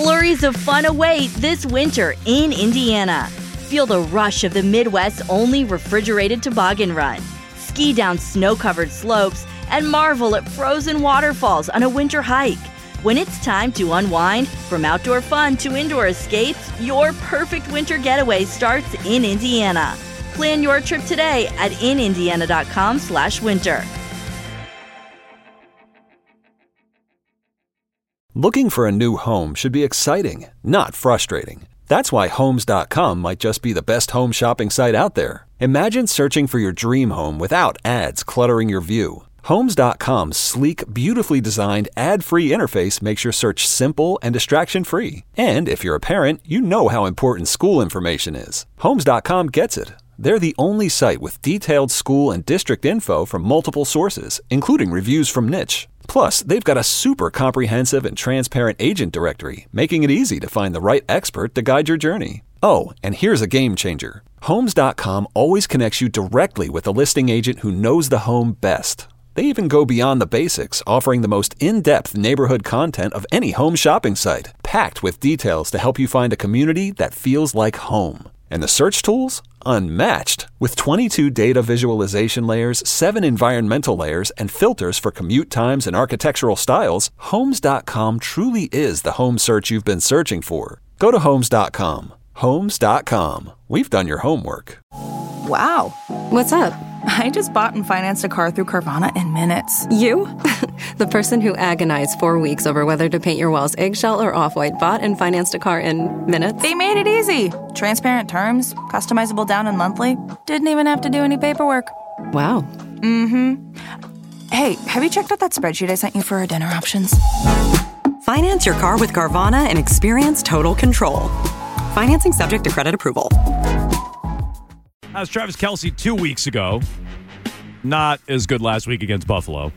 Flurries of fun await this winter in Indiana. Feel the rush of the Midwest's only refrigerated toboggan run. Ski down snow-covered slopes and marvel at frozen waterfalls on a winter hike. When it's time to unwind, from outdoor fun to indoor escapes, your perfect winter getaway starts in Indiana. Plan your trip today at inindiana.com/winter. Looking for a new home should be exciting, not frustrating. That's why Homes.com might just be the best home shopping site out there. Imagine searching for your dream home without ads cluttering your view. Homes.com's sleek, beautifully designed, ad-free interface makes your search simple and distraction-free. And if you're a parent, you know how important school information is. Homes.com gets it. They're the only site with detailed school and district info from multiple sources, including reviews from Niche. Plus, they've got a super comprehensive and transparent agent directory, making it easy to find the right expert to guide your journey. Oh, and here's a game changer. Homes.com always connects you directly with a listing agent who knows the home best. They even go beyond the basics, offering the most in-depth neighborhood content of any home shopping site, packed with details to help you find a community that feels like home. And the search tools? Unmatched. With 22 data visualization layers, 7 environmental layers, and filters for commute times and architectural styles, Homes.com truly is the home search you've been searching for. Go to Homes.com. Homes.com. We've done your homework. Wow. What's up? I just bought and financed a car through Carvana in minutes. You? The person who agonized 4 weeks over whether to paint your walls eggshell or off-white bought and financed a car in minutes? They made it easy. Transparent terms, customizable down and monthly. Didn't even have to do any paperwork. Wow. Mm-hmm. Hey, have you checked out that spreadsheet I sent you for our dinner options? Finance your car with Carvana and experience total control. Financing subject to credit approval. That was Travis Kelce 2 weeks ago. Not as good last week against Buffalo.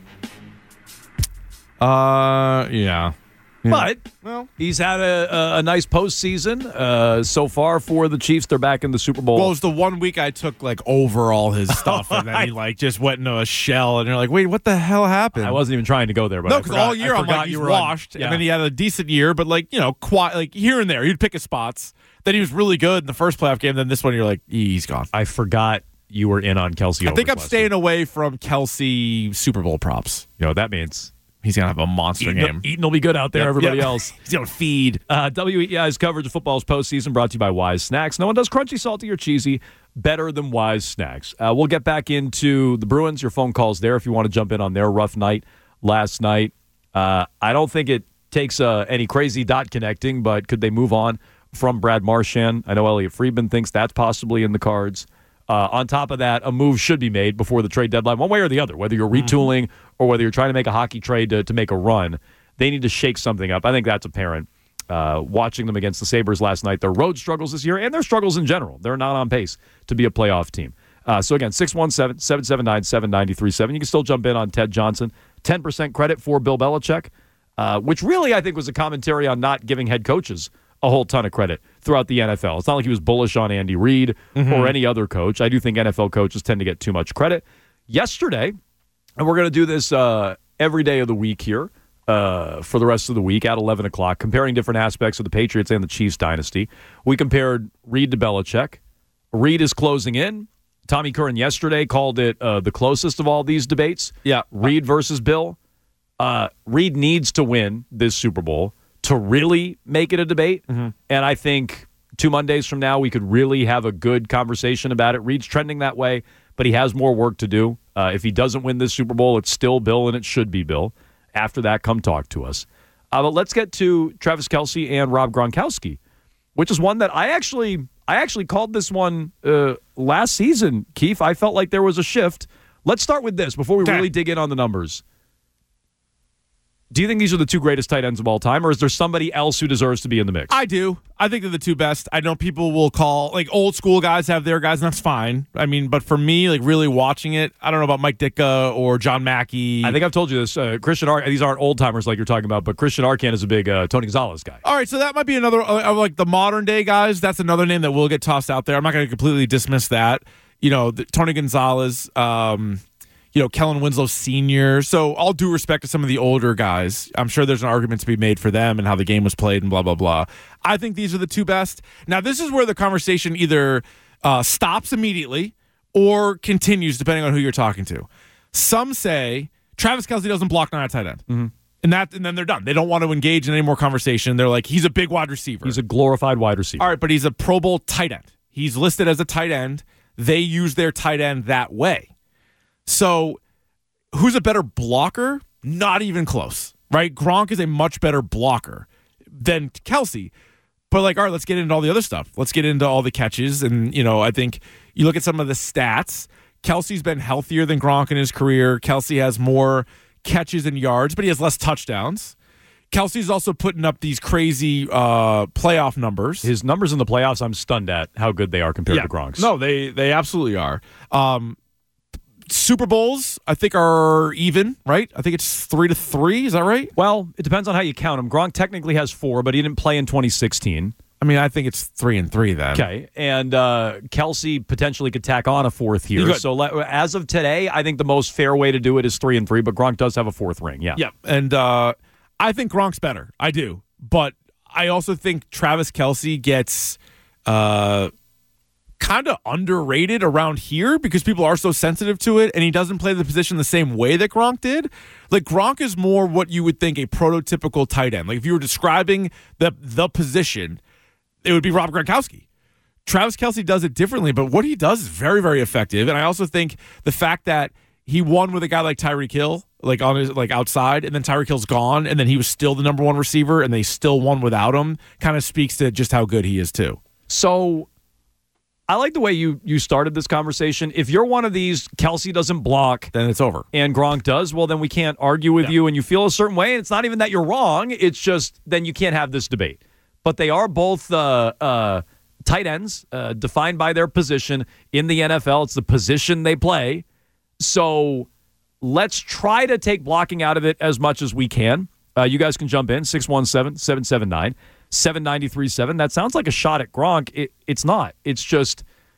Yeah. But he's had a nice postseason so far for the Chiefs. They're back in the Super Bowl. Well, it was the 1 week I took over all his stuff, and then he just went into a shell, and you're like, wait, what the hell happened? I wasn't even trying to go there, but no, because all year I'm like, he's washed, and then he had a decent year, but quiet, here and there, he'd pick his spots. Then he was really good in the first playoff game. Then this one, you're like, he's gone. I forgot you were in on Kelce. I think I'm staying away from Kelce Super Bowl props. You know what that means? He's going to have a monster game. Eaton will be good out there, everybody else. He's going to feed. WEEI's coverage of football's postseason brought to you by Wise Snacks. No one does crunchy, salty, or cheesy better than Wise Snacks. We'll get back into the Bruins. Your phone call's there if you want to jump in on their rough night last night. I don't think it takes any crazy dot connecting, but could they move on from Brad Marchand? I know Elliot Friedman thinks that's possibly in the cards. On top of that, a move should be made before the trade deadline, one way or the other, whether you're retooling or whether you're trying to make a hockey trade to make a run. They need to shake something up. I think that's apparent. Watching them against the Sabres last night, their road struggles this year and their struggles in general. They're not on pace to be a playoff team. So again, 617-779-7937. You can still jump in on Ted Johnson. 10% credit for Bill Belichick, which really I think was a commentary on not giving head coaches a whole ton of credit throughout the NFL. It's not like he was bullish on Andy Reid or any other coach. I do think NFL coaches tend to get too much credit. Yesterday, and we're going to do this every day of the week here for the rest of the week at 11 o'clock, comparing different aspects of the Patriots and the Chiefs dynasty. We compared Reid to Belichick. Reid is closing in. Tommy Curran yesterday called it the closest of all these debates. Yeah. Reid versus Bill. Reid needs to win this Super Bowl to really make it a debate. And I think 2 Mondays from now, we could really have a good conversation about it. Reid's trending that way, but he has more work to do. If he doesn't win this Super Bowl, it's still Bill, and it should be Bill. After that, come talk to us. But let's get to Travis Kelce and Rob Gronkowski, which is one that I actually called this one last season, Keith. I felt like there was a shift. Let's start with this before we really dig in on the numbers. Do you think these are the two greatest tight ends of all time, or is there somebody else who deserves to be in the mix? I do. I think they're the two best. I know people will call, old school guys have their guys, and that's fine. I mean, but for me, really watching it, I don't know about Mike Ditka or John Mackey. I think I've told you this. Christian Arcand, these aren't old-timers like you're talking about, but Christian Arcand is a big Tony Gonzalez guy. All right, so that might be another, the modern-day guys, that's another name that will get tossed out there. I'm not going to completely dismiss that. Tony Gonzalez, Kellen Winslow Sr. So all due respect to some of the older guys, I'm sure there's an argument to be made for them and how the game was played and blah, blah, blah. I think these are the two best. Now, this is where the conversation either stops immediately or continues depending on who you're talking to. Some say Travis Kelce doesn't block on a tight end. Mm-hmm. And then they're done. They don't want to engage in any more conversation. They're like, he's a big wide receiver. He's a glorified wide receiver. All right, but he's a Pro Bowl tight end. He's listed as a tight end. They use their tight end that way. So who's a better blocker? Not even close, right? Gronk is a much better blocker than Kelce. But all right, let's get into all the other stuff. Let's get into all the catches. And, I think you look at some of the stats. Kelce's been healthier than Gronk in his career. Kelce has more catches and yards, but he has less touchdowns. Kelce's also putting up these crazy playoff numbers. His numbers in the playoffs, I'm stunned at how good they are compared to Gronk's. No, they absolutely are. Super Bowls, I think, are even, right? I think it's 3-3. Is that right? Well, it depends on how you count him. Gronk technically has 4, but he didn't play in 2016. I mean, I think it's 3-3 then. Okay, and Kelce potentially could tack on a 4th here. So as of today, I think the most fair way to do it is 3-3, but Gronk does have a 4th ring, yeah. Yeah, and I think Gronk's better. I do. But I also think Travis Kelce gets kind of underrated around here because people are so sensitive to it, and he doesn't play the position the same way that Gronk did. Gronk is more what you would think a prototypical tight end. If you were describing the position, it would be Rob Gronkowski. Travis Kelce does it differently, but what he does is very, very effective. And I also think the fact that he won with a guy like Tyreek Hill, on his outside, and then Tyreek Hill's gone, and then he was still the number one receiver, and they still won without him, kind of speaks to just how good he is too. So I like the way you started this conversation. If you're one of these, Kelce doesn't block, then it's over. And Gronk does, well, then we can't argue with you, and you feel a certain way. And it's not even that you're wrong. It's just then you can't have this debate. But they are both tight ends, defined by their position in the NFL. It's the position they play. So let's try to take blocking out of it as much as we can. You guys can jump in, 617-779-7937. That sounds like a shot at Gronk. It's not. It's just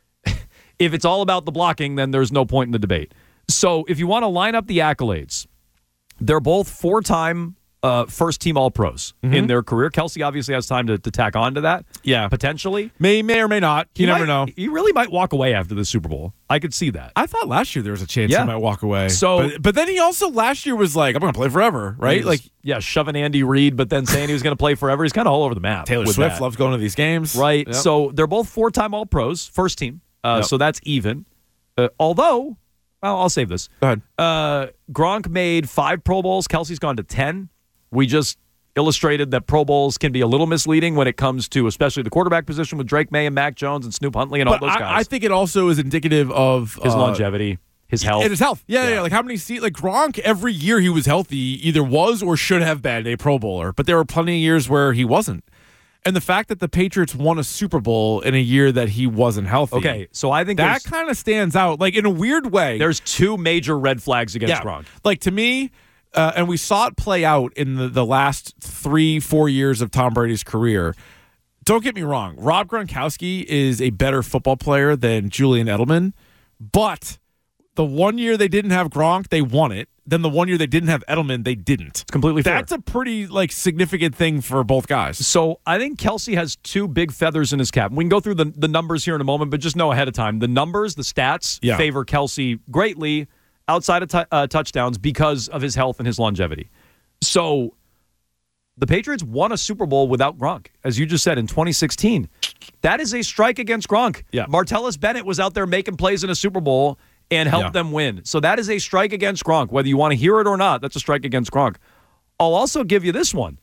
if it's all about the blocking, then there's no point in the debate. So if you want to line up the accolades, they're both 4-time first-team All-Pros in their career. Kelce obviously has time to tack on to that. Yeah. Potentially. May or may not. You never know. He really might walk away after the Super Bowl. I could see that. I thought last year there was a chance he might walk away. So, but then he also last year was like, I'm going to play forever, right? Shoving Andy Reid, but then saying he was going to play forever. He's kind of all over the map. Taylor Swift loves going to these games. Right. Yep. So they're both 4-time All-Pros, first team. So that's even. Although, I'll save this. Go ahead. Gronk made 5 Pro Bowls. Kelce's gone to 10. We just illustrated that Pro Bowls can be a little misleading when it comes to especially the quarterback position with Drake May and Mac Jones and Snoop Huntley and all those guys. I think it also is indicative of his longevity, his health. And his health. Yeah. How many Gronk, every year he was healthy, either was or should have been a Pro Bowler. But there were plenty of years where he wasn't. And the fact that the Patriots won a Super Bowl in a year that he wasn't healthy. Okay, so I think that kind of stands out, in a weird way. There's 2 major red flags against Gronk. To me, and we saw it play out in the last 3-4 years of Tom Brady's career. Don't get me wrong. Rob Gronkowski is a better football player than Julian Edelman. But the one year they didn't have Gronk, they won it. Then the one year they didn't have Edelman, they didn't. It's completely fair. That's a pretty significant thing for both guys. So I think Kelce has 2 big feathers in his cap. We can go through the numbers here in a moment, but just know ahead of time. The numbers, the stats favor Kelce greatly outside of touchdowns because of his health and his longevity. So the Patriots won a Super Bowl without Gronk, as you just said, in 2016. That is a strike against Gronk. Yeah. Martellus Bennett was out there making plays in a Super Bowl and helped them win. So that is a strike against Gronk. Whether you want to hear it or not, that's a strike against Gronk. I'll also give you this one.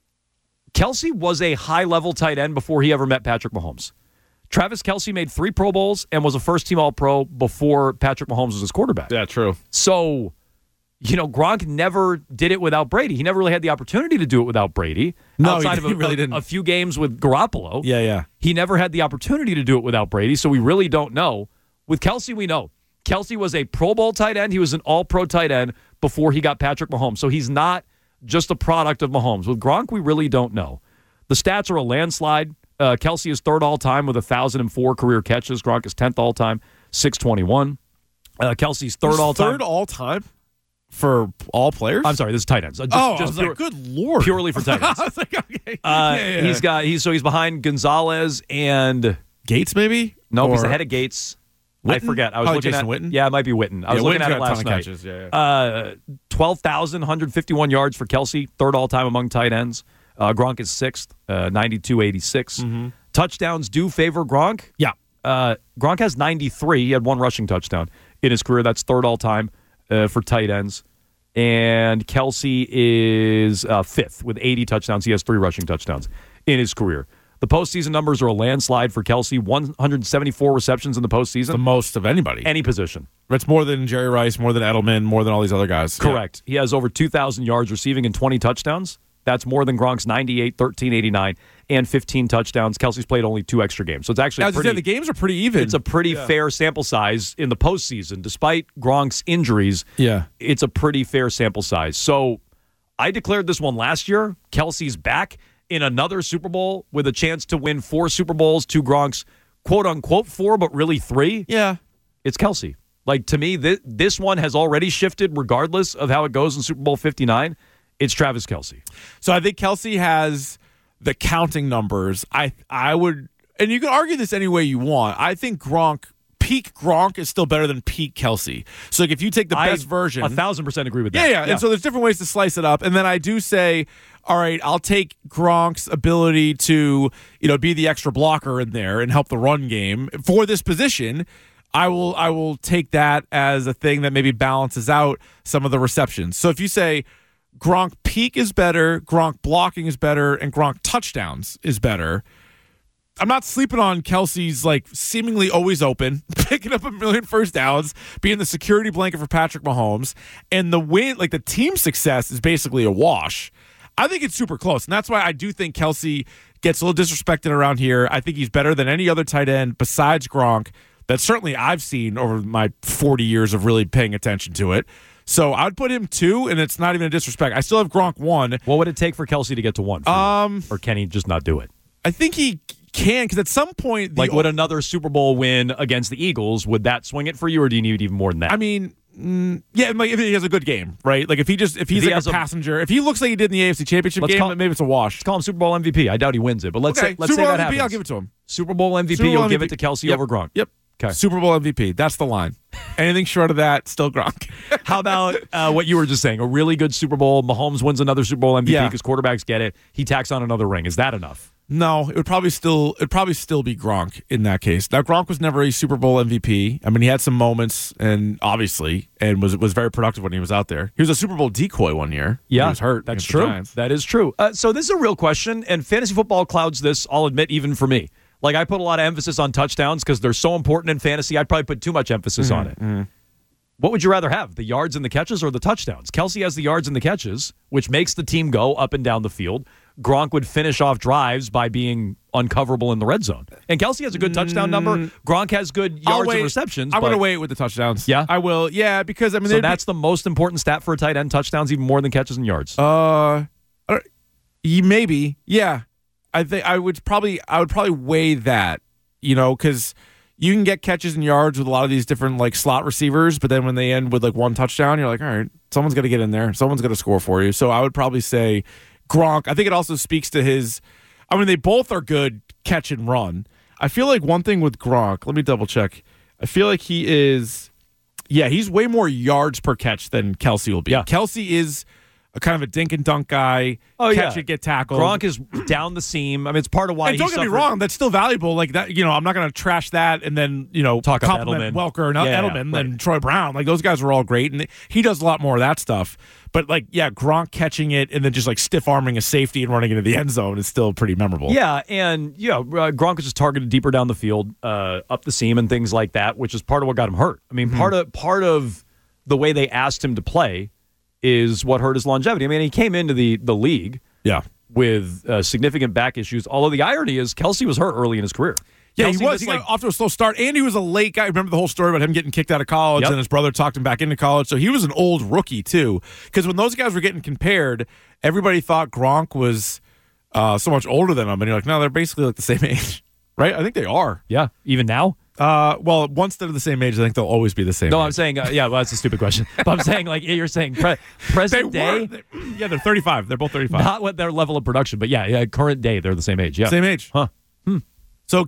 Kelce was a high-level tight end before he ever met Patrick Mahomes. Travis Kelce made 3 Pro Bowls and was a first-team All-Pro before Patrick Mahomes was his quarterback. Yeah, true. So, Gronk never did it without Brady. He never really had the opportunity to do it without Brady. No, outside he really didn't. A few games with Garoppolo. Yeah. He never had the opportunity to do it without Brady, so we really don't know. With Kelce, we know. Kelce was a Pro Bowl tight end. He was an All-Pro tight end before he got Patrick Mahomes. So he's not just a product of Mahomes. With Gronk, we really don't know. The stats are a landslide. Kelce is 3rd all-time with 1,004 career catches. Gronk is 10th all-time, 621. Kelsey's third all-time. Third all-time for all players? I'm sorry, this is tight ends. I was like, good Lord. Purely for tight ends. I was like, okay. He's behind Gonzalez and Gates, maybe? Nope, he's ahead of Gates. Witten? I forget. I was looking Jason at Witten? Yeah, it might be Witten. I was looking at it last night. Catches. Yeah. 12,151 yards for Kelsey, third all-time among tight ends. Gronk is sixth, 92-86. Mm-hmm. Touchdowns do favor Gronk. Yeah. Gronk has 93. He had one rushing touchdown in his career. That's third all-time for tight ends. And Kelsey is fifth with 80 touchdowns. He has 3 rushing touchdowns in his career. The postseason numbers are a landslide for Kelsey. 174 receptions in the postseason. The most of anybody. Any position. It's more than Jerry Rice, more than Edelman, more than all these other guys. Correct. Yeah. He has over 2,000 yards receiving and 20 touchdowns. That's more than Gronk's 98, 13, 89, and 15 touchdowns. Kelsey's played only 2 extra games. So it's actually the games are pretty even. It's a pretty fair sample size in the postseason. Despite Gronk's injuries, it's a pretty fair sample size. So I declared this one last year. Kelsey's back in another Super Bowl with a chance to win 4 Super Bowls to Gronk's quote-unquote 4, but really 3. Yeah. It's Kelsey. Like, to me, this one has already shifted regardless of how it goes in Super Bowl 59. It's Travis Kelce. So I think Kelce has the counting numbers. I would, and you can argue this any way you want. I think peak Gronk is still better than peak Kelce. So like if you take the best version, 1,000% agree with that. Yeah. And so there's different ways to slice it up. And then I do say, all right, I'll take Gronk's ability to, be the extra blocker in there and help the run game for this position. I will take that as a thing that maybe balances out some of the receptions. So if you say Gronk peak is better, Gronk blocking is better, and Gronk touchdowns is better, I'm not sleeping on Kelsey's seemingly always open, picking up 1 million first downs, being the security blanket for Patrick Mahomes, and the win, the team success is basically a wash. I think it's super close, and that's why I do think Kelce gets a little disrespected around here. I think he's better than any other tight end besides Gronk that certainly I've seen over my 40 years of really paying attention to it. So I'd put him 2, and it's not even a disrespect. I still have Gronk 1. What would it take for Kelsey to get to 1? Or can he just not do it? I think he can, because at some point... would another Super Bowl win against the Eagles, would that swing it for you, or do you need even more than that? I mean, if he has a good game, right? If he's a passenger, if he looks like he did in the AFC Championship game, maybe it's a wash. Let's call him Super Bowl MVP. I doubt he wins it, but let's say that happens. I'll give it to him. Super Bowl MVP, you'll give it to Kelsey over Gronk. Yep. Okay. Super Bowl MVP. That's the line. Anything short of that, still Gronk. How about what you were just saying? A really good Super Bowl. Mahomes wins another Super Bowl MVP because quarterbacks get it. He tacks on another ring. Is that enough? No, it'd probably still be Gronk in that case. Now, Gronk was never a Super Bowl MVP. I mean, he had some moments, and was very productive when he was out there. He was a Super Bowl decoy one year. Yeah, he was hurt. That's true. That is true. So this is a real question, and fantasy football clouds this. I'll admit, even for me. I put a lot of emphasis on touchdowns because they're so important in fantasy. I'd probably put too much emphasis on it. Mm-hmm. What would you rather have, the yards and the catches or the touchdowns? Kelsey has the yards and the catches, which makes the team go up and down the field. Gronk would finish off drives by being uncoverable in the red zone. And Kelsey has a good touchdown number. Gronk has good yards and receptions. I'm going to wait with the touchdowns. Yeah? I will. Yeah, because, So that's the most important stat for a tight end, touchdowns, even more than catches and yards. Maybe. Yeah. I think I would probably weigh that, because you can get catches and yards with a lot of these different slot receivers, but then when they end with one touchdown, you're like, all right, someone's got to get in there, someone's got to score for you. So I would probably say Gronk. I think it also speaks to his. I mean, they both are good catch and run. I feel like one thing with Gronk. Let me double check. I feel like he is. Yeah, he's way more yards per catch than Kelsey will be. Yeah. Kelsey is a kind of a dink and dunk guy. Catch it, get tackled. Gronk is down the seam. I mean, it's part of why. And don't get me wrong, that's still valuable. That, I'm not going to trash that and then talk compliment Welker and Edelman and Troy Brown. Those guys are all great, and he does a lot more of that stuff. But Gronk catching it and then just stiff arming a safety and running into the end zone is still pretty memorable. Yeah, and Gronk was just targeted deeper down the field, up the seam and things like that, which is part of what got him hurt. I mean, part of the way they asked him to play is what hurt his longevity. I mean, he came into the league with significant back issues, although the irony is Kelsey was hurt early in his career. Yeah, he was. He got off to a slow start, and he was a late guy. Remember the whole story about him getting kicked out of college, and his brother talked him back into college. So he was an old rookie, too. Because when those guys were getting compared, everybody thought Gronk was so much older than him. And you're like, no, they're basically the same age. right? I think they are. Yeah, even now? Well, once they're the same age, I think they'll always be the same No, age. I'm saying, well, that's a stupid question. But I'm saying, like, you're saying present day? They're 35. They're both 35. Not what their level of production, but current day, they're the same age. Yeah. Same age. Huh. So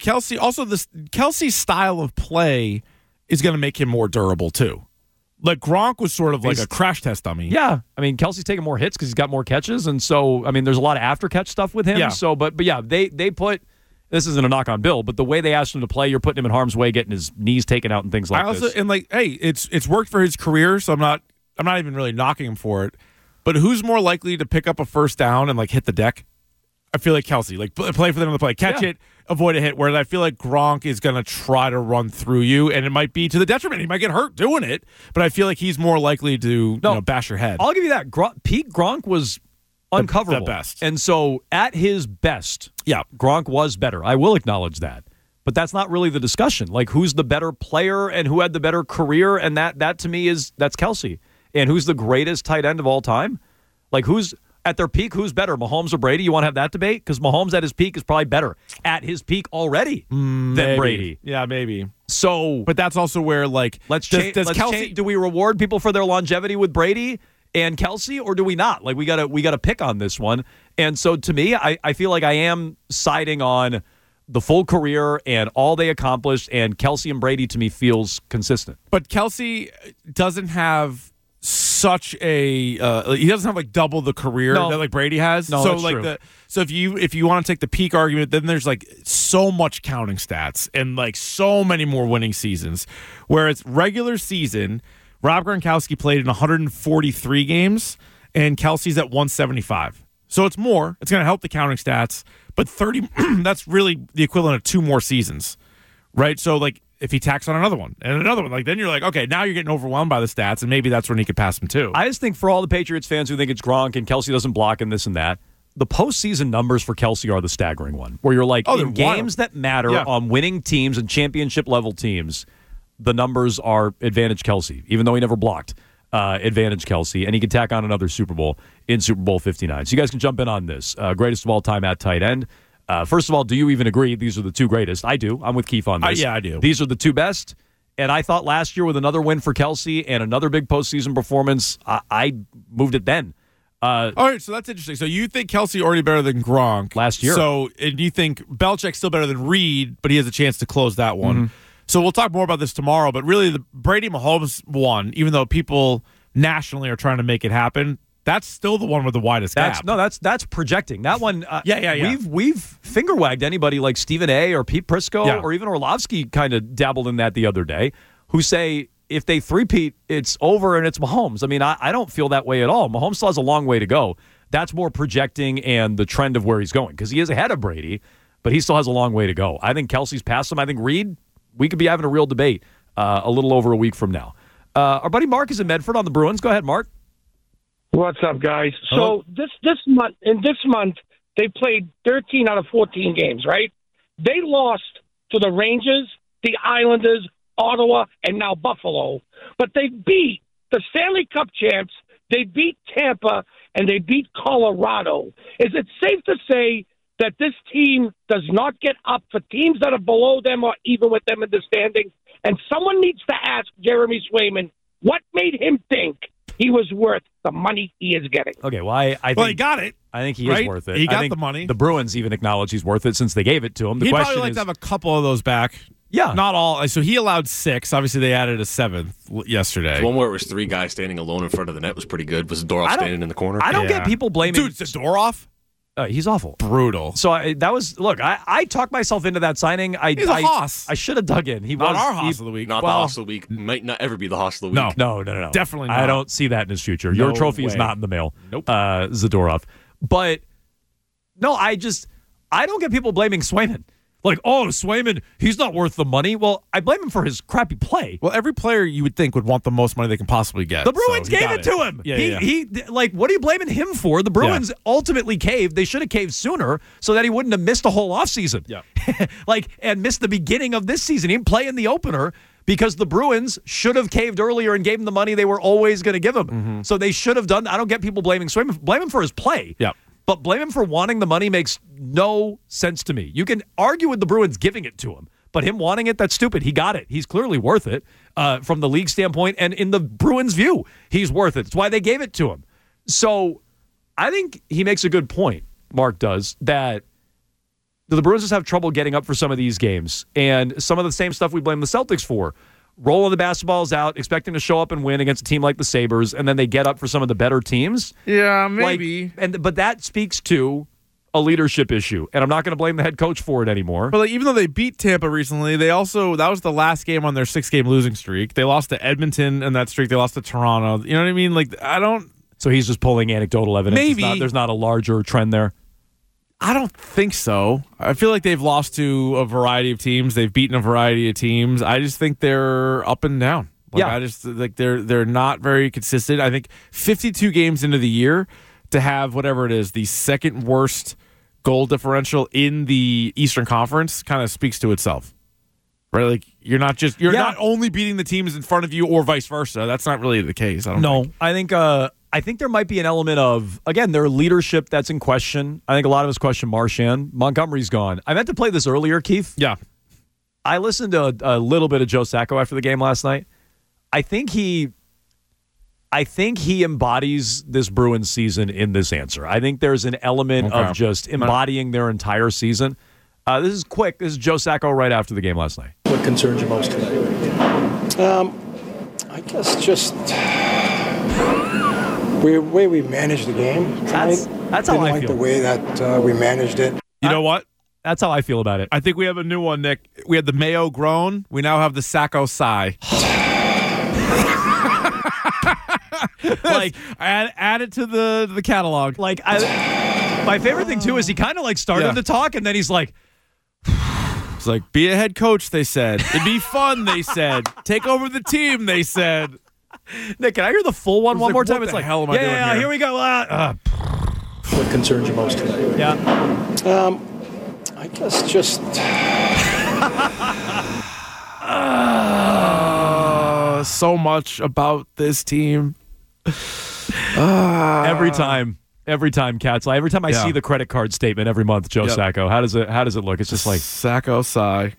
Kelsey's style of play is going to make him more durable too. Like Gronk was sort of like a crash test dummy. Yeah. I mean, Kelsey's taking more hits because he's got more catches. And so, I mean, there's a lot of after catch stuff with him. Yeah. So, but yeah, they put, this isn't a knock on Bill, but the way they asked him to play, you're putting him in harm's way, getting his knees taken out and things like this. And like, hey, it's worked for his career, so I'm not even really knocking him for it. But who's more likely to pick up a first down and like hit the deck? I feel like Kelsey, like play for them on the play, catch it, avoid a hit. Whereas I feel like Gronk is going to try to run through you, and it might be to the detriment. He might get hurt doing it, but I feel like he's more likely to bash your head. I'll give you that. Peak Gronk was uncoverable. The best. And so at his best, Gronk was better. I will acknowledge that. But that's not really the discussion. Like, who's the better player and who had the better career? And that to me that's Kelsey. And who's the greatest tight end of all time? Like, who's at their peak, who's better, Mahomes or Brady? You want to have that debate? Because Mahomes at his peak is probably better at his peak already than Brady. Yeah, maybe. So, but that's also where, like, let's Kelsey, do we reward people for their longevity with Brady and Kelsey, or do we not? Like, we gotta pick on this one. And so, to me, I feel like I am siding on the full career and all they accomplished, and Kelsey and Brady to me feels consistent. But Kelsey doesn't have such a he doesn't have like double the career that like Brady has. No, so that's like true. So if you want to take the peak argument, then there's like so much counting stats and like so many more winning seasons. Whereas regular season, Rob Gronkowski played in 143 games and Kelsey's at 175. So it's more. It's going to help the counting stats, but 30 that's really the equivalent of 2 more seasons. Right? So like if he tacks on another one and another one, like then you're like, okay, now you're getting overwhelmed by the stats, and maybe that's when he could pass him too. I just think for all the Patriots fans who think it's Gronk and Kelsey doesn't block and this and that, the postseason numbers for Kelsey are the staggering one, where you're like, in games that matter on winning teams and championship level teams, the numbers are advantage Kelsey, even though he never blocked. Advantage Kelsey, and he could tack on another Super Bowl in Super Bowl 59. So you guys can jump in on this. Greatest of all time at tight end. First of all, do you even agree these are the 2 greatest? I do. I'm with Keith on this. Yeah, I do. These are the 2 best. And I thought last year with another win for Kelsey and another big postseason performance, I moved it then. All right, so that's interesting. So you think Kelsey already better than Gronk last year? So and you think Belichick's still better than Reed, but he has a chance to close that one. Mm-hmm. So we'll talk more about this tomorrow. But really, the Brady Mahomes one, even though people nationally are trying to make it happen, that's still the one with the widest gap. That's projecting. That one, yeah. We've finger wagged anybody like Stephen A. or Pete Prisco or even Orlovsky kind of dabbled in that the other day, who say if they three-peat, it's over and it's Mahomes. I mean, I don't feel that way at all. Mahomes still has a long way to go. That's more projecting and the trend of where he's going, because he is ahead of Brady, but he still has a long way to go. I think Kelsey's past him. I think Reed, we could be having a real debate a little over a week from now. Our buddy Mark is in Medford on the Bruins. Go ahead, Mark. What's up, guys? Hello. So this month, they played 13 out of 14 games, right? They lost to the Rangers, the Islanders, Ottawa, and now Buffalo. But they beat the Stanley Cup champs, they beat Tampa, and they beat Colorado. Is it safe to say that this team does not get up for teams that are below them or even with them in the standings? And someone needs to ask Jeremy Swayman what made him think he was worth the money he is getting. Okay, well, I think he got it. I think he is worth it. He got the money. The Bruins even acknowledge he's worth it since they gave it to him. The He'd question probably like is, to have a couple of those back. Yeah. Not all. So he allowed 6. Obviously, they added a 7th yesterday. The one where it was 3 guys standing alone in front of the net was pretty good. Was Zadorov standing in the corner? I don't get people blaming. Dude, Zadorov? He's awful. Brutal. So I talked myself into that signing. He's a hoss. I should have dug in. He not was our hoss of the week. Not the hoss of the week. Might not ever be the hoss of the week. No. Definitely not. I don't see that in his future. Your trophy is not in the mail. Nope. Zadorov. But no, I don't get people blaming Swayman. Like, oh, Swayman, he's not worth the money. Well, I blame him for his crappy play. Well, every player you would think would want the most money they can possibly get. The Bruins gave it to him. He like, what are you blaming him for? The Bruins ultimately caved. They should have caved sooner so that he wouldn't have missed a whole offseason. Yeah. and missed the beginning of this season. He didn't play in the opener because the Bruins should have caved earlier and gave him the money they were always going to give him. Mm-hmm. So they should have done. I don't get people blaming Swayman. Blame him for his play. Yeah. But blame him for wanting the money makes no sense to me. You can argue with the Bruins giving it to him, but him wanting it, that's stupid. He got it. He's clearly worth it from the league standpoint, and in the Bruins' view, he's worth it. It's why they gave it to him. So I think he makes a good point, Mark does, that the Bruins just have trouble getting up for some of these games, and some of the same stuff we blame the Celtics for. Rolling the basketballs out, expecting to show up and win against a team like the Sabres, and then they get up for some of the better teams. Yeah, maybe. But that speaks to a leadership issue, and I'm not going to blame the head coach for it anymore. But even though they beat Tampa recently, that was the last game on their 6-game losing streak. They lost to Edmonton in that streak. They lost to Toronto. You know what I mean? So he's just pulling anecdotal evidence. Maybe. There's not a larger trend there. I don't think so. I feel like they've lost to a variety of teams. They've beaten a variety of teams. I just think they're up and down. I just like they're not very consistent. I think 52 games into the year to have whatever it is, the second worst goal differential in the Eastern Conference kind of speaks to itself. Right? Like you're not only beating the teams in front of you or vice versa. That's not really the case. I think there might be an element of, again, their leadership that's in question. I think a lot of us question Marchand. Montgomery's gone. I meant to play this earlier, Keith. Yeah. I listened to a little bit of Joe Sacco after the game last night. I think he embodies this Bruins season in this answer. I think there's an element of just embodying their entire season. This is quick. This is Joe Sacco right after the game last night. What concerns you most today? I guess just the way we managed the game. That's how I feel. The way that we managed it. You know what? That's how I feel about it. I think we have a new one, Nick. We had the Mayo groan. We now have the Sacco sigh. Like add it to the catalog. Like my favorite thing too is he kind of started to talk and then he's like, it's like, be a head coach, they said. It'd be fun, they said. Take over the team, they said. Nick, can I hear the full one more time? What the hell am I doing here? Here we go. What concerns you most today? Yeah. I guess just so much about this team. Every time, Cats. Every time I see the credit card statement every month, Joe Sacco. How does it look? It's just like Sacco sigh.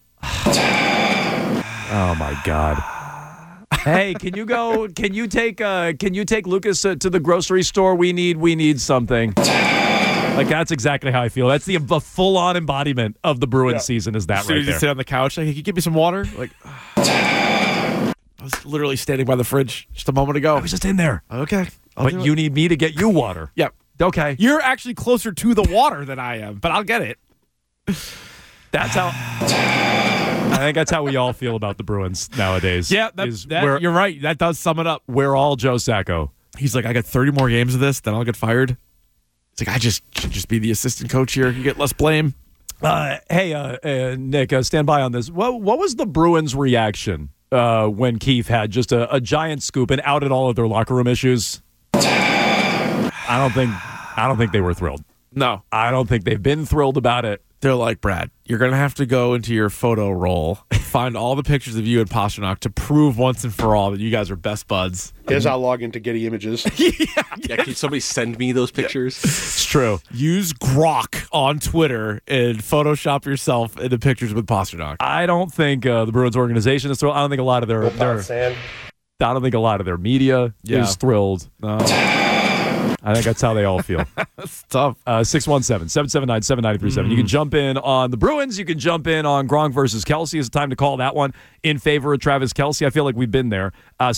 Oh my God. Hey, can you take Lucas to the grocery store? We need something. Like, that's exactly how I feel. That's the full-on embodiment of the Bruins season is that right there. You sit on the couch, like, can you give me some water? Like, I was literally standing by the fridge just a moment ago. I was just in there. Okay. But you need me to get you water. Yep. Okay. You're actually closer to the water than I am, but I'll get it. That's how... I think that's how we all feel about the Bruins nowadays. Yeah, you're right. That does sum it up. We're all Joe Sacco. He's like, I got 30 more games of this, then I'll get fired. It's like, I should just be the assistant coach here and get less blame. Hey, Nick, stand by on this. What was the Bruins' reaction when Keefe had just a giant scoop and outed all of their locker room issues? I don't think they were thrilled. No. I don't think they've been thrilled about it. They're like, Brad, you're going to have to go into your photo roll, find all the pictures of you and Pastrnak to prove once and for all that you guys are best buds. Here's our login to Getty Images. Can somebody send me those pictures? It's true. Use Grok on Twitter and Photoshop yourself into pictures with Pastrnak. I don't think the Bruins organization is thrilled. I don't think a lot of their media is thrilled. I think that's how they all feel. That's tough. 617-779-7937. You can jump in on the Bruins. You can jump in on Gronk versus Kelce. It's time to call that one in favor of Travis Kelce. I feel like we've been there.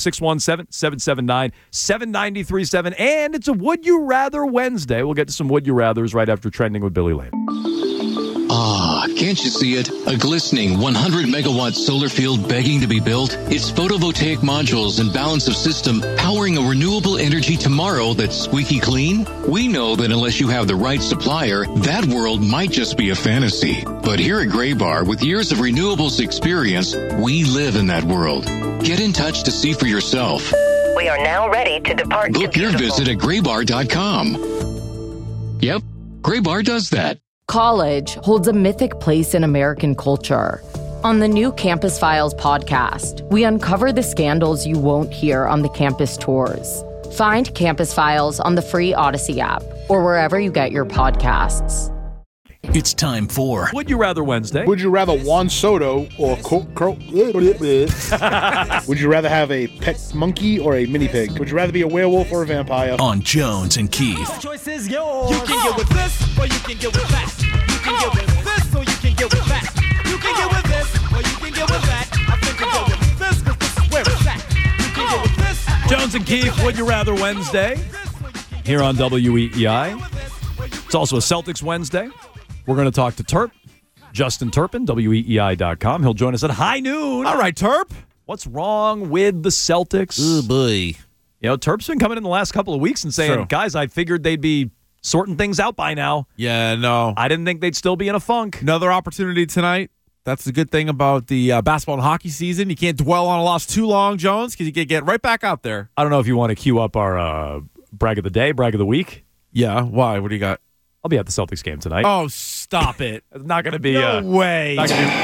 617-779-7937. And it's a Would You Rather Wednesday. We'll get to some Would You Rathers right after Trending with Billy Lane. Ah, can't you see it? A glistening 100-megawatt solar field begging to be built? Its photovoltaic modules and balance of system powering a renewable energy tomorrow that's squeaky clean? We know that unless you have the right supplier, that world might just be a fantasy. But here at Graybar, with years of renewables experience, we live in that world. Get in touch to see for yourself. We are now ready to depart. Book your visit at graybar.com. Yep, Graybar does that. College holds a mythic place in American culture. On the new Campus Files podcast, we uncover the scandals you won't hear on the campus tours. Find Campus Files on the free Odyssey app or wherever you get your podcasts. It's time for Would You Rather Wednesday. Would you rather Juan Soto or Would you rather have a pet monkey or a mini pig? Would you rather be a werewolf or a vampire? on Jones and Keith. Choice is yours. You can get with this, or you can get with that. You can get with this, or you can get with that. You can get with this, or you can get with that. I think you get with this, because this is where it's at. You can get with this. Jones and Keith, Would You Rather Wednesday here on WEEI. It's also a Celtics Wednesday. We're going to talk to Terp, Justin Turpin, WEEI.com. He'll join us at high noon. All right, Terp. What's wrong with the Celtics? Oh, boy. You know, Terp's been coming in the last couple of weeks and saying, guys, I figured they'd be sorting things out by now. Yeah, no. I didn't think they'd still be in a funk. Another opportunity tonight. That's the good thing about the basketball and hockey season. You can't dwell on a loss too long, Jones, because you can get right back out there. I don't know if you want to queue up our brag of the day, brag of the week. Yeah, why? What do you got? I'll be at the Celtics game tonight. Oh, stop it. It's not going to be... No way.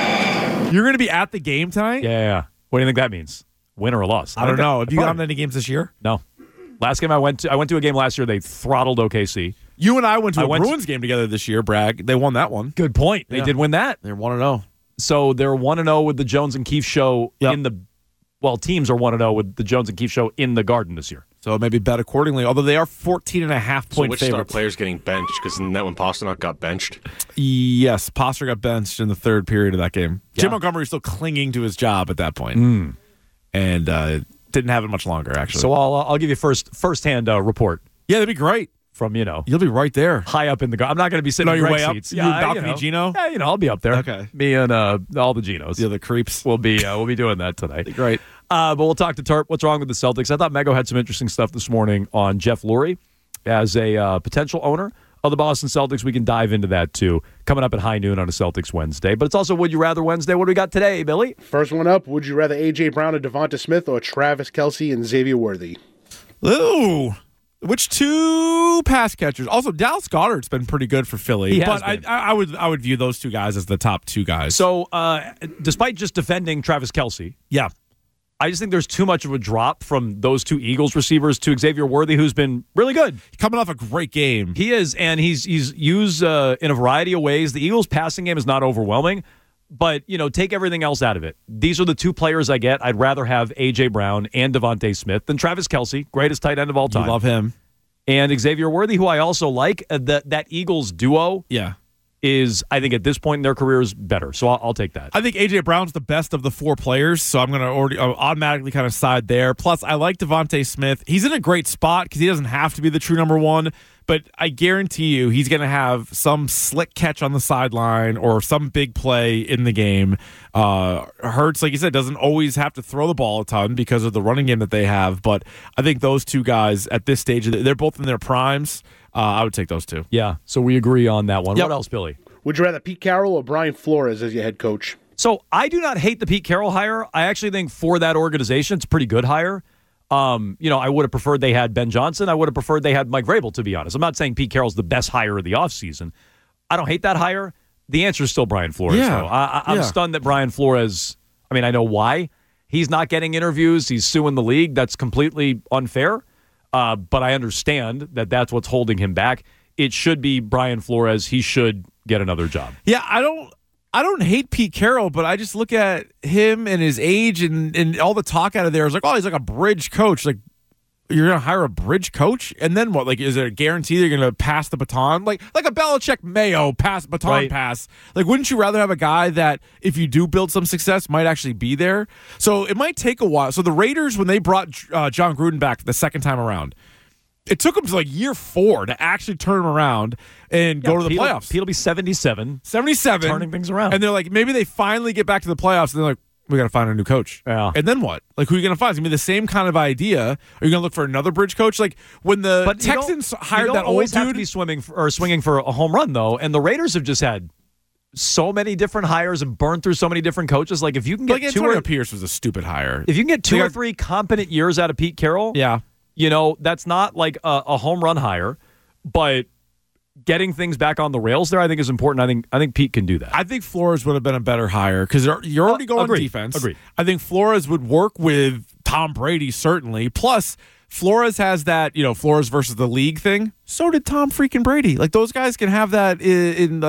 You're going to be at the game tonight? Yeah. What do you think that means? Win or a loss? I don't know. Have you gone to any games this year? No. Last game I went to a game last year. They throttled OKC. You and I went to a Bruins game together this year, Bragg. They won that one. Good point. They did win that. They're 1-0. So they're 1-0 with the Jones and Keefe show in the... Well, teams are 1-0 with the Jones and Keefe show in the Garden this year. So maybe bet accordingly, although they are 14.5 point which favorites. star players getting benched? Because isn't that when Pasternak got benched? Yes, Paster got benched in the third period of that game. Yeah. Jim Montgomery was still clinging to his job at that point. And didn't have it much longer, actually. So I'll give you firsthand report. Yeah, that'd be great. From, You'll be right there. High up in the Garden. I'm not going to be sitting in Greg's seats. You balcony Gino? Yeah, I'll be up there. Okay. Me and all the Ginos. The other creeps. We'll be doing that tonight. Great. But we'll talk to Terp. What's wrong with the Celtics? I thought Mego had some interesting stuff this morning on Jeff Lurie as a potential owner of the Boston Celtics. We can dive into that, too, coming up at high noon on a Celtics Wednesday. But it's also Would You Rather Wednesday. What do we got today, Billy? First one up, would you rather A.J. Brown and Devonta Smith or Travis Kelce and Xavier Worthy? Ooh. Which two pass catchers? Also, Dallas Goedert's been pretty good for Philly, but I would view those two guys as the top two guys. So, despite just defending Travis Kelce, I just think there's too much of a drop from those two Eagles receivers to Xavier Worthy, who's been really good. Coming off a great game. He is, and he's used in a variety of ways. The Eagles' passing game is not overwhelming, but, take everything else out of it. These are the two players I get. I'd rather have A.J. Brown and Devontae Smith than Travis Kelce, greatest tight end of all time. You love him. And Xavier Worthy, who I also like. That Eagles duo is, I think, at this point in their careers, better. So I'll take that. I think A.J. Brown's the best of the four players, so I'm going to automatically kind of side there. Plus, I like Devontae Smith. He's in a great spot because he doesn't have to be the true number one, but I guarantee you he's going to have some slick catch on the sideline or some big play in the game. Hurts, like you said, doesn't always have to throw the ball a ton because of the running game that they have, but I think those two guys at this stage, they're both in their primes. I would take those two. Yeah, so we agree on that one. What else, Billy? Would you rather Pete Carroll or Brian Flores as your head coach? So I do not hate the Pete Carroll hire. I actually think for that organization, it's a pretty good hire. I would have preferred they had Ben Johnson. I would have preferred they had Mike Vrabel, to be honest. I'm not saying Pete Carroll's the best hire of the offseason. I don't hate that hire. The answer is still Brian Flores, though. I'm stunned that Brian Flores, I know why. He's not getting interviews. He's suing the league. That's completely unfair. But I understand that that's what's holding him back. It should be Brian Flores. He should get another job. Yeah, I don't hate Pete Carroll, but I just look at him and his age and all the talk out of there is like, oh, he's like a bridge coach. Like, you're going to hire a bridge coach? And then what? Like, is it a guarantee they're going to pass the baton? Like a Belichick Mayo baton pass. Like, wouldn't you rather have a guy that, if you do build some success, might actually be there? So it might take a while. So the Raiders, when they brought John Gruden back the second time around, it took them to like year 4 to actually turn him around and go to the playoffs. Pete'll be 77. 77. Turning things around. And they're like, maybe they finally get back to the playoffs, and they're like, we got to find a new coach. Yeah. And then what? Like, who are you going to find? It's going to be the same kind of idea. Are you going to look for another bridge coach? Like, when the Texans hired that old dude. Have to be swinging for a home run, though. And the Raiders have just had so many different hires and burned through so many different coaches. Like, if you can get Antonio Pierce was a stupid hire. If you can get 2 or 3 competent years out of Pete Carroll, that's not like a home run hire, but getting things back on the rails there, I think, is important. I think Pete can do that. I think Flores would have been a better hire because you're already going defense. Agreed. I think Flores would work with Tom Brady, certainly. Plus, Flores has that, Flores versus the league thing. So did Tom freaking Brady. Like, those guys can have that in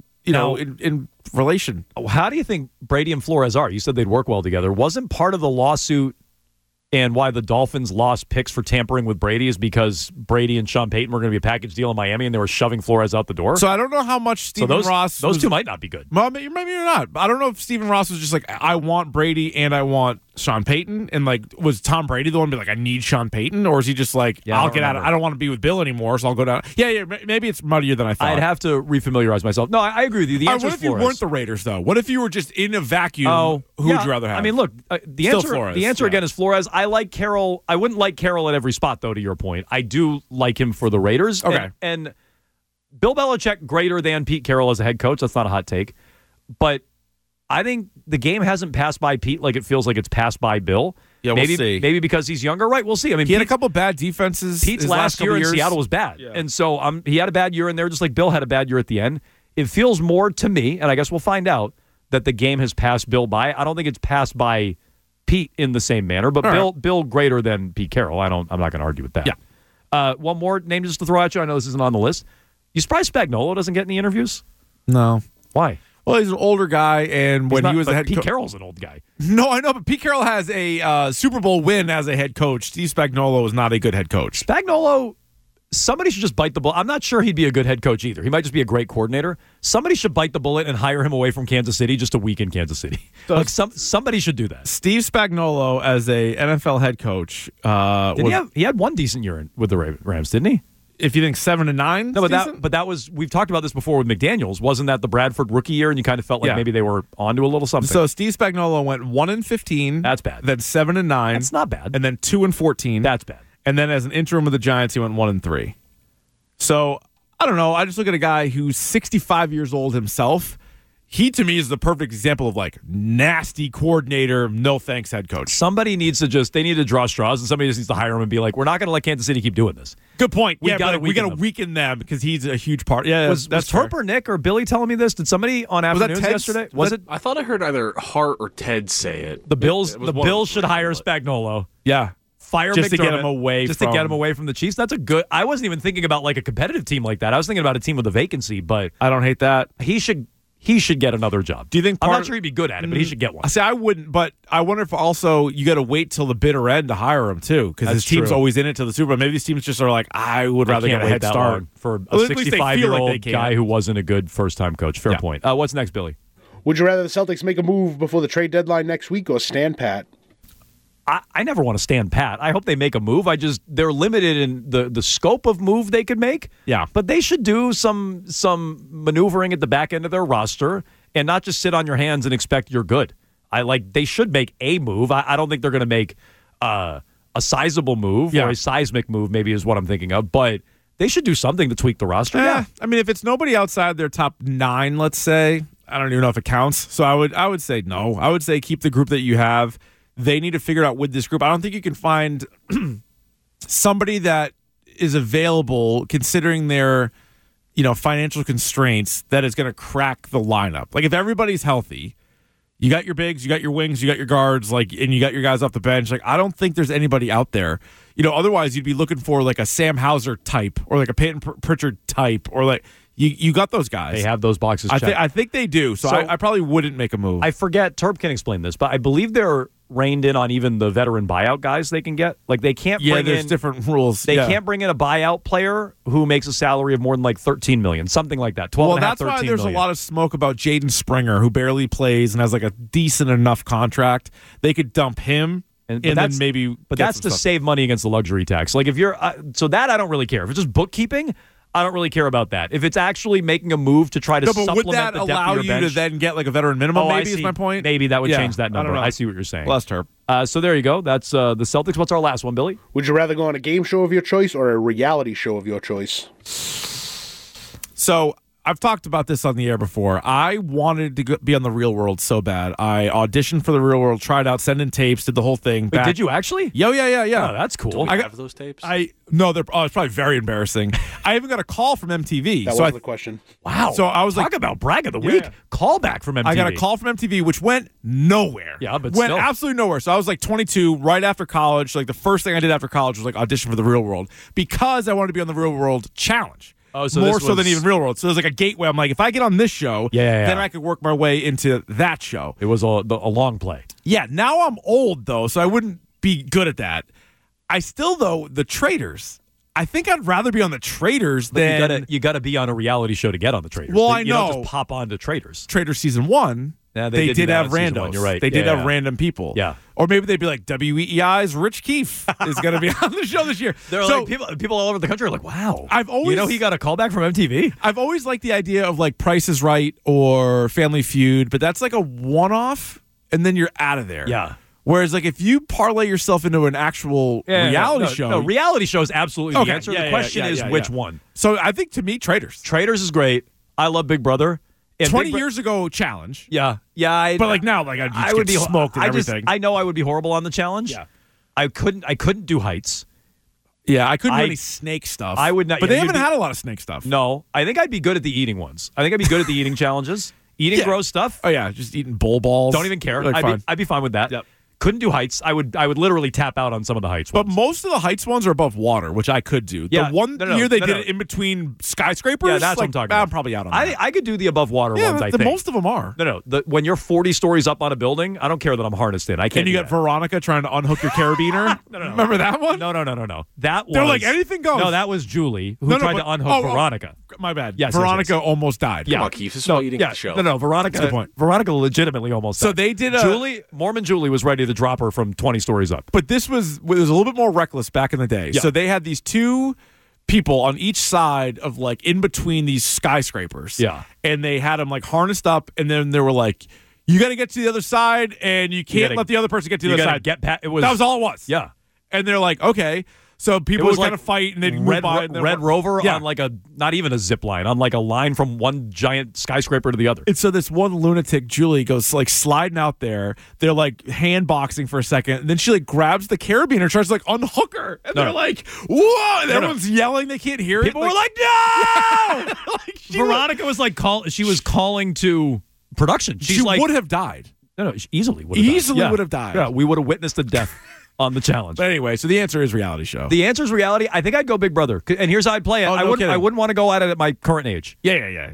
relation. How do you think Brady and Flores are? You said they'd work well together. Wasn't part of the lawsuit and why the Dolphins lost picks for tampering with Brady is because Brady and Sean Payton were going to be a package deal in Miami and they were shoving Flores out the door? So I don't know how much Stephen Ross... Those two might not be good. Well, maybe you're not. I don't know if Stephen Ross was just like, I want Brady and I want Sean Payton. And like, was Tom Brady the one to be like, I need Sean Payton? Or is he just like, I'll get out of I don't want to be with Bill anymore, so I'll go down. Yeah, maybe it's muddier than I thought. I'd have to refamiliarize myself. No, I agree with you. The answer is Flores. What if you weren't the Raiders, though? What if you were just in a vacuum? Who would you rather have? I mean, look, the answer again is Flores. I like Carroll. I wouldn't like Carroll at every spot, though, to your point. I do like him for the Raiders. Okay. And Bill Belichick greater than Pete Carroll as a head coach. That's not a hot take. But I think the game hasn't passed by Pete like it feels like it's passed by Bill. Yeah, we'll see. Maybe because he's younger. Right, we'll see. I mean, he had a couple bad defenses. Pete's last year in Seattle was bad. Yeah. And so he had a bad year in there, just like Bill had a bad year at the end. It feels more to me, and I guess we'll find out, that the game has passed Bill by. I don't think it's passed by Pete in the same manner, but Bill greater than Pete Carroll. I'm not going to argue with that. Yeah. One more name just to throw at you. I know this isn't on the list. You surprised Spagnuolo doesn't get any interviews? No. Why? Well, he's an older guy, and when he was the head coach... Pete Carroll's an old guy. No, I know, but Pete Carroll has a Super Bowl win as a head coach. Steve Spagnuolo is not a good head coach. Spagnuolo, somebody should just bite the bullet. I'm not sure he'd be a good head coach either. He might just be a great coordinator. Somebody should bite the bullet and hire him away from Kansas City just a week in Kansas City. Like somebody should do that. Steve Spagnuolo as a NFL head coach... he had one decent year with the Rams, didn't he? If you think 7-9, no, but that was, we've talked about this before with McDaniels. Wasn't that the Bradford rookie year, and you kind of felt like maybe they were onto a little something? So Steve Spagnuolo went 1-15. That's bad. Then 7-9. That's not bad. And then 2-14. That's bad. And then as an interim with the Giants, he went 1-3. So I don't know. I just look at a guy who's 65 years old himself. He, to me, is the perfect example of, like, nasty coordinator, no thanks head coach. Somebody needs to they need to draw straws, and somebody just needs to hire him and be like, we're not going to let Kansas City keep doing this. Good point. We got to weaken them because he's a huge part. Yeah, was Herb or Nick or Billy telling me this? Did somebody on Afternoons yesterday? Was it? I thought I heard either Hart or Ted say it. The Bills should hire Spagnuolo. Yeah. Fire just McDermott, to get him away to get him away from the Chiefs. That's a good. I wasn't even thinking about like a competitive team like that. I was thinking about a team with a vacancy, but I don't hate that. He should get another job. Do you think I'm not sure he'd be good at it, but he should get one. I say I wouldn't, but I wonder if also you got to wait till the bitter end to hire him too, because his team's always in it to the Super Bowl. Maybe these teams just are like, I would rather get a head start for a 65-year-old guy who wasn't a good first-time coach. Fair point. What's next, Billy? Would you rather the Celtics make a move before the trade deadline next week or stand pat? I never want to stand pat. I hope they make a move. They're limited in the scope of move they could make. Yeah. But they should do some maneuvering at the back end of their roster and not just sit on your hands and expect you're good. They should make a move. I don't think they're going to make a sizable move or a seismic move, maybe is what I'm thinking of. But they should do something to tweak the roster. Yeah. I mean, if it's nobody outside their top 9, let's say, I don't even know if it counts. So I would say no. I would say keep the group that you have. They need to figure out with this group. I don't think you can find somebody that is available considering their, financial constraints that is going to crack the lineup. Like if everybody's healthy, you got your bigs, you got your wings, you got your guards, and you got your guys off the bench. Like I don't think there's anybody out there. Otherwise you'd be looking for like a Sam Hauser type or like a Peyton Pritchard type or like you got those guys. They have those boxes checked. I think they do. So I probably wouldn't make a move. I forget, Terp can explain this, but I believe they're reined in on even the veteran buyout guys they can get. Like they can't bring there's different rules. They can't bring in a buyout player who makes a salary of more than like $13 million, something like that. 12 and a half, that's why 13 there's million. a lot of smoke about Jaden Springer, who barely plays and has like a decent enough contract. They could dump him. And then maybe, but that's to save money against the luxury tax. Like if you're, so that I don't really care. If it's just bookkeeping, I don't really care about that. If it's actually making a move to try to supplement would that the depth allow of your you bench, to then get like a veteran minimum? Maybe is my point. Maybe that would change that number. I see what you're saying. Bless her. So there you go. That's the Celtics. What's our last one, Billy? Would you rather go on a game show of your choice or a reality show of your choice? So I've talked about this on the air before. I wanted to be on The Real World so bad. I auditioned for The Real World, tried out, sent in tapes, did the whole thing. Wait, did you actually? Yeah. Oh, that's cool. Do we have those tapes? No, it's probably very embarrassing. I even got a call from MTV. That was the question. Wow. So I was Talk about brag of the week. Call back from MTV. I got a call from MTV, which went nowhere. Yeah, but went still. absolutely nowhere. So I was like 22, right after college. Like the first thing I did after college was like audition for The Real World because I wanted to be on The Real World Challenge. Oh, so more so than even Real World. So there's like a gateway. I'm like, if I get on this show, then I could work my way into that show. It was a long play. Yeah. Now I'm old though, so I wouldn't be good at that. I still though the Traitors. I think I'd rather be on the Traitors than you got to be on a reality show to get on the Traitors. Well, you know. don't just pop on to Traitors. Traitors season 1. Yeah, they did have randos. One, you're right. They did have random people. Yeah. Or maybe they'd be like, WEEI's Rich Keefe is going to be on the show this year. They're like people all over the country are like, wow. I've always, he got a call back from MTV. I've always liked the idea of like Price is Right or Family Feud, but that's like a one-off, and then you're out of there. Yeah. Whereas, like, if you parlay yourself into an actual reality show. No, reality show is absolutely the answer. Yeah, the question is which one. So I think, to me, Traitors. Traitors is great. I love Big Brother. And 20 years ago, Challenge. Yeah. But, like, now, like, I would be smoked and everything. I know I would be horrible on the challenge. Yeah. I couldn't do heights. Yeah, I couldn't do any snake stuff. I would not. But they haven't had a lot of snake stuff. No. I think I'd be good at the eating ones. I think I'd be good at the eating challenges. Eating gross stuff. Oh, yeah. Just eating bowl balls. Don't even care. Like, I'd be fine with that. Yep. Couldn't do heights. I would literally tap out on some of the heights ones. But most of the heights ones are above water, which I could do. Yeah, the one year they did it in between skyscrapers. Yeah, that's what I'm talking about. I'm probably out on that. I could do the above water ones, I think. Most of them are. No. When you're 40 stories up on a building, I don't care that I'm harnessed in. I can't. And you got Veronica trying to unhook your carabiner. No. Remember that one? No. That was. They're like, anything goes. No, that was Julie who tried to unhook Veronica. My bad. Yes, Veronica almost died. Yeah. Come on, Keith. This is why you didn't get the show. No. Veronica legitimately almost died. So they did Mormon Julie was ready to drop her from 20 stories up. But this was a little bit more reckless back in the day. Yeah. So they had these two people on each side of like in between these skyscrapers. Yeah. And they had them like harnessed up, and then they were like, you got to get to the other side, and you can't let the other person get to the other side. That was all it was. Yeah. And they're like, okay. So people would kind of fight, and they'd move by. Red Rover on like not even a zip line, on like a line from one giant skyscraper to the other. And so this one lunatic, Julie, goes like sliding out there. They're like hand boxing for a second, and then she like grabs the carabiner, tries to like unhook her, and they're like, "Whoa!" And everyone's yelling, they can't hear it. People were like, "No!" Veronica was like she was calling to production. She would have died. No, she easily would have would have died. Yeah, we would have witnessed a death on the challenge. But anyway, so the answer is reality show. The answer is reality. I think I'd go Big Brother. And here's how I'd play it. I wouldn't want to go at it at my current age. Yeah.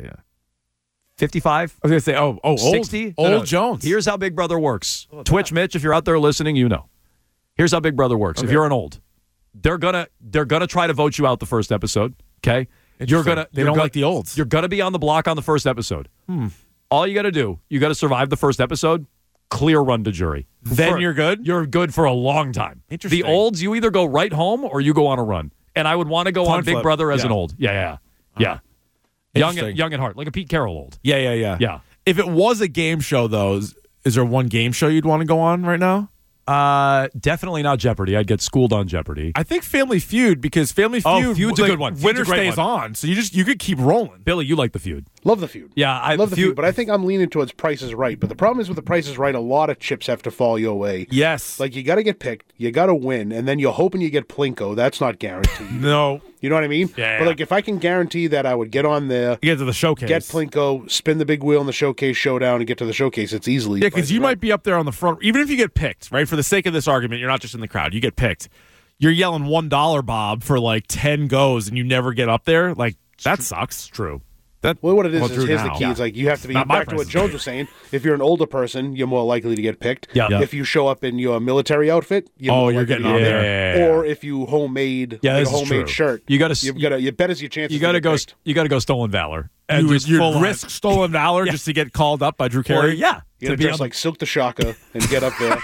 55? I was going to say, 60? Old Jones. Here's how Big Brother works. Twitch Mitch, if you're out there listening, you know. Here's how Big Brother works. Okay. If you're an old, they're gonna try to vote you out the first episode. Okay? They don't like the olds. You're gonna be on the block on the first episode. All you gotta do, you gotta survive the first episode, clear run to jury. Then you're good? You're good for a long time. Interesting. The olds, you either go right home or you go on a run. And I would want to go on Big Brother as an old. Yeah. Young at heart, like a Pete Carroll old. Yeah. If it was a game show, though, is there one game show you'd want to go on right now? Definitely not Jeopardy. I'd get schooled on Jeopardy. I think Family Feud, because Family Feud, Feud's a good one. Winner stays on, so you could keep rolling. Billy, you like the Feud. Love the Feud. Yeah, I love the Feud, but I think I'm leaning towards Price is Right. But the problem is with the Price is Right, a lot of chips have to fall your way. Yes. Like, you got to get picked, you got to win, and then you're hoping you get Plinko. That's not guaranteed. No. You know what I mean? Yeah. But, like, if I can guarantee that I would get on there, get to the showcase, get Plinko, spin the big wheel in the showcase showdown, and get to the showcase, it's easily. Yeah, because you might be up there on the front. Even if you get picked, right? For the sake of this argument, you're not just in the crowd. You get picked. You're yelling $1, Bob, for like 10 goes, and you never get up there. Like, that sucks. True. Well, what it is here's the key. It's like you have to be back to what Jones was saying. If you're an older person, you're more likely to get picked. Yeah. If you show up in your military outfit, you're getting on there. Or if you homemade a homemade shirt, you bet as your chances. You got to go. You got to go Stolen Valor. And you risk Stolen Valor just to get called up by Drew Carey. You got to dress like Silk the Shocker and get up there.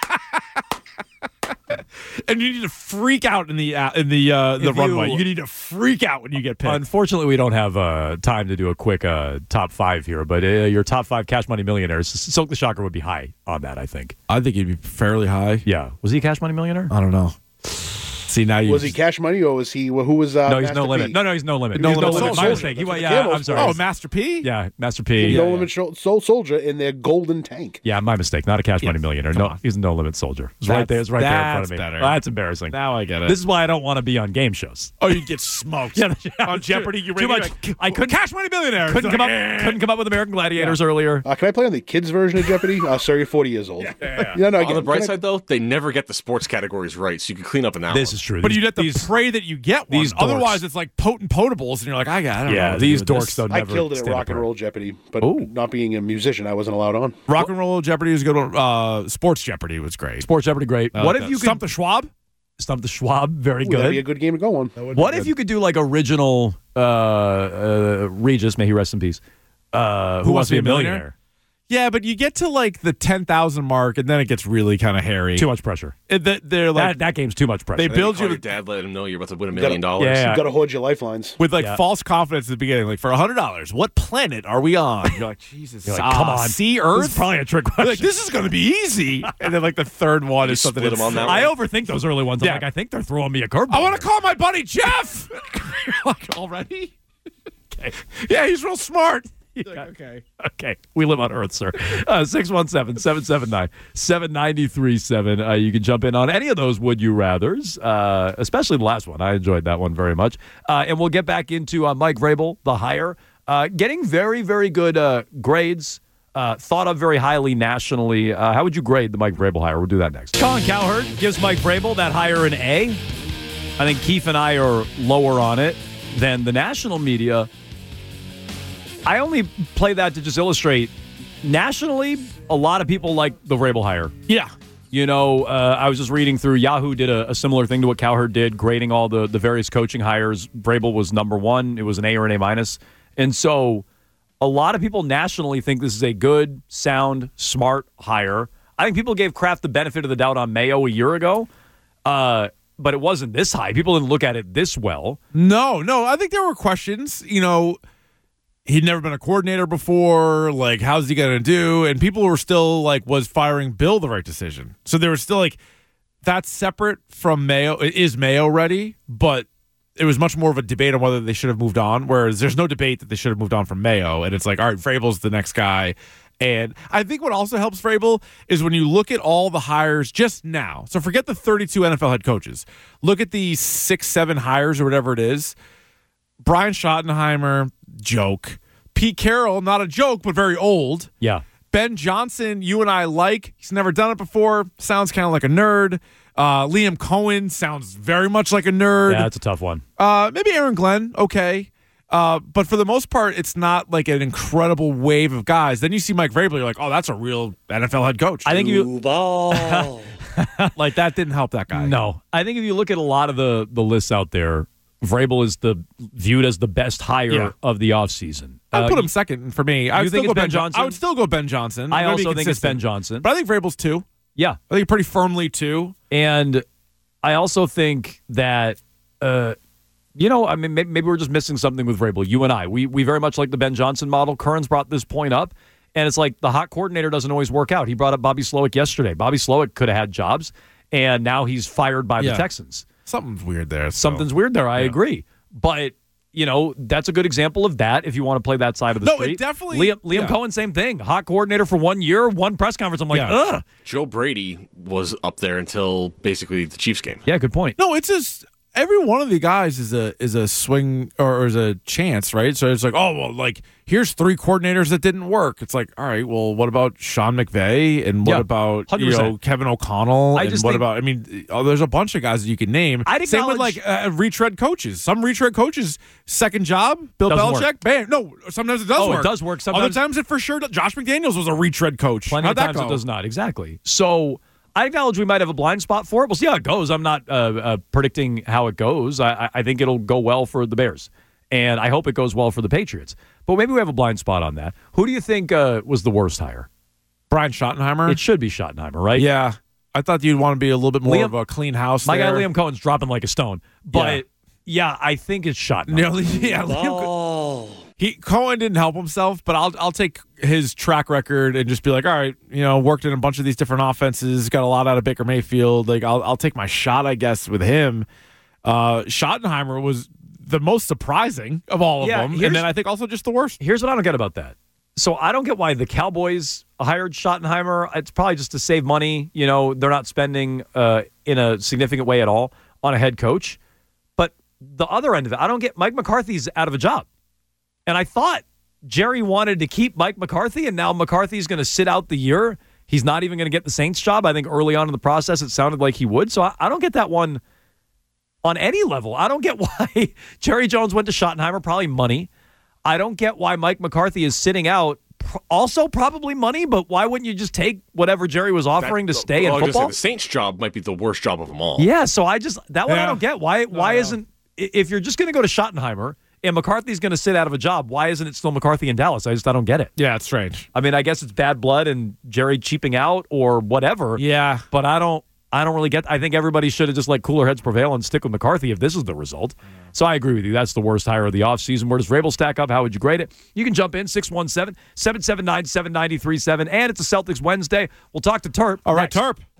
And you need to freak out in the runway. You need to freak out when you get picked. Unfortunately, we don't have time to do a quick top 5 here, but your top 5 Cash Money millionaires, Silk the Shocker would be high on that, I think. I think he'd be fairly high. Yeah. Was he a Cash Money millionaire? I don't know. See, now you was he Cash Money or was he who was? No, he's Master no limit. P? No, he's no limit. No He's Limit no limit. Soldier. My mistake. I'm sorry. Oh, Master P. Yeah, Master P. No Limit Soul Soldier in their golden tank. Yeah, my mistake. Not a Cash Money Millionaire. No, he's a No Limit Soldier. It's right there. It's right there in front of me. Better. Well, that's embarrassing. Now I get it. This is why I don't want to be on game shows. Oh, you get smoked. Yeah, on Jeopardy. You too much. I couldn't. Cash Money Millionaire. Couldn't come up with American Gladiators earlier. Can I play on the kids version of Jeopardy? Sir, you're 40 years old. On the bright side, though, they never get the sports categories right, so you can clean up in that. This is true. But you have to pray that you get one. Otherwise, it's like potent potables, and you're like, I don't know. Yeah, these dorks don't never. I killed it at Rock and Roll Jeopardy, but not being a musician, I wasn't allowed on. Rock and Roll Jeopardy was a good one. Sports Jeopardy was great. Sports Jeopardy, great. What if you could Stump the Schwab? Stump the Schwab, very good. That'd be a good game to go on. What if you could do like original Regis, may he rest in peace, Who Wants to Be a Millionaire? Yeah, but you get to like the 10,000 mark, and then it gets really kind of hairy. Too much pressure. They're like that game's too much pressure. They build you. Your dad let him know you're about to win $1 million. You got to hoard your lifelines with like false confidence at the beginning. Like for $100, what planet are we on? You're like, Jesus, you're like, come on, see Earth. This is probably a trick question. Like this is going to be easy. And then like the third one is something. On that I overthink those early ones. I'm like, I think they're throwing me a curveball. I want to call my buddy Jeff. You're like, already? Okay. Yeah, he's real smart. Like, okay. We live on Earth, sir. 617-779-7937. You can jump in on any of those would you rathers, especially the last one. I enjoyed that one very much. And we'll get back into Mike Vrabel, the hire, getting very, very good grades, thought of very highly nationally. How would you grade the Mike Vrabel hire? We'll do that next. Colin Cowherd gives Mike Vrabel that hire an A. I think Keefe and I are lower on it than the national media. I only play that to just illustrate, nationally, a lot of people like the Vrabel hire. Yeah. You know, I was just reading through, Yahoo did a similar thing to what Cowherd did, grading all the various coaching hires. Vrabel was number one. It was an A or an A-. And so a lot of people nationally think this is a good, sound, smart hire. I think people gave Kraft the benefit of the doubt on Mayo a year ago. But it wasn't this high. People didn't look at it this well. No. I think there were questions, he'd never been a coordinator before. Like, how's he going to do? And people were still like, was firing Bill the right decision? So there was still like, that's separate from Mayo. Is Mayo ready? But it was much more of a debate on whether they should have moved on, whereas there's no debate that they should have moved on from Mayo. And it's like, all right, Vrabel's the next guy. And I think what also helps Vrabel is when you look at all the hires just now. So forget the 32 NFL head coaches. Look at the 6-7 hires or whatever it is. Brian Schottenheimer, joke. Pete Carroll, not a joke, but very old. Yeah. Ben Johnson, you and I like. He's never done it before. Sounds kind of like a nerd. Liam Cohen sounds very much like a nerd. Yeah, that's a tough one. Maybe Aaron Glenn, okay. But for the most part, it's not like an incredible wave of guys. Then you see Mike Vrabel, you're like, oh, that's a real NFL head coach. I think like that didn't help that guy. No. I think if you look at a lot of the lists out there, Vrabel is viewed as the best hire of the offseason. I'd put him second for me. I would think still it's go Ben Johnson? I would still go Ben Johnson. I also think it's Ben Johnson. But I think Vrabel's 2. Yeah. I think pretty firmly 2. And I also think that, maybe we're just missing something with Vrabel. You and I, we very much like the Ben Johnson model. Curran's brought this point up. And it's like the hot coordinator doesn't always work out. He brought up Bobby Slowick yesterday. Bobby Slowick could have had jobs, and now he's fired by the Texans. Something's weird there. Something's weird there. I agree. But, that's a good example of that if you want to play that side of the street. No, it definitely... Liam Cohen, same thing. Hot coordinator for 1 year, one press conference. I'm like, ugh. Joe Brady was up there until basically the Chiefs game. Yeah, good point. No, it's just... Every one of the guys is a swing or is a chance, right? So it's like, oh, well, like, here's 3 coordinators that didn't work. It's like, all right, well, what about Sean McVay? And what about, 100%. Kevin O'Connell? There's a bunch of guys that you can name. Same with, like, retread coaches. Some retread coaches, second job, Bill Belichick, bam. No, sometimes it does work. Oh, it does work. Other times it for sure does. Josh McDaniels was a retread coach. Plenty of times it does not. Exactly. So... I acknowledge we might have a blind spot for it. We'll see how it goes. I'm not predicting how it goes. I think it'll go well for the Bears, and I hope it goes well for the Patriots. But maybe we have a blind spot on that. Who do you think was the worst hire? Brian Schottenheimer? It should be Schottenheimer, right? Yeah. I thought you'd want to be a little bit more of a clean house My there. guy Liam Cohen's dropping like a stone. But, I think it's Schottenheimer. Cohen didn't help himself, but I'll take his track record and just be like, all right, worked in a bunch of these different offenses, got a lot out of Baker Mayfield. Like I'll take my shot, I guess, with him. Schottenheimer was the most surprising of all of them, and then I think also just the worst. Here's what I don't get about that. So I don't get why the Cowboys hired Schottenheimer. It's probably just to save money. They're not spending in a significant way at all on a head coach. But the other end of it, I don't get Mike McCarthy's out of a job. And I thought Jerry wanted to keep Mike McCarthy, and now McCarthy's going to sit out the year. He's not even going to get the Saints job. I think early on in the process, it sounded like he would. So I don't get that one on any level. I don't get why Jerry Jones went to Schottenheimer, probably money. I don't get why Mike McCarthy is sitting out, also probably money, but why wouldn't you just take whatever Jerry was offering to stay in football? The Saints job might be the worst job of them all. Yeah, so I don't get. Why isn't, if you're just going to go to Schottenheimer and McCarthy's going to sit out of a job, why isn't it still McCarthy in Dallas? I don't get it. Yeah, it's strange. I mean, I guess it's bad blood and Jerry cheaping out or whatever. Yeah. But I don't really get. I think everybody should have just let cooler heads prevail and stick with McCarthy if this is the result. So I agree with you. That's the worst hire of the offseason. Where does Vrabel stack up? How would you grade it? You can jump in 617-779-7937. And it's a Celtics Wednesday. We'll talk to Terp. All right, Terp.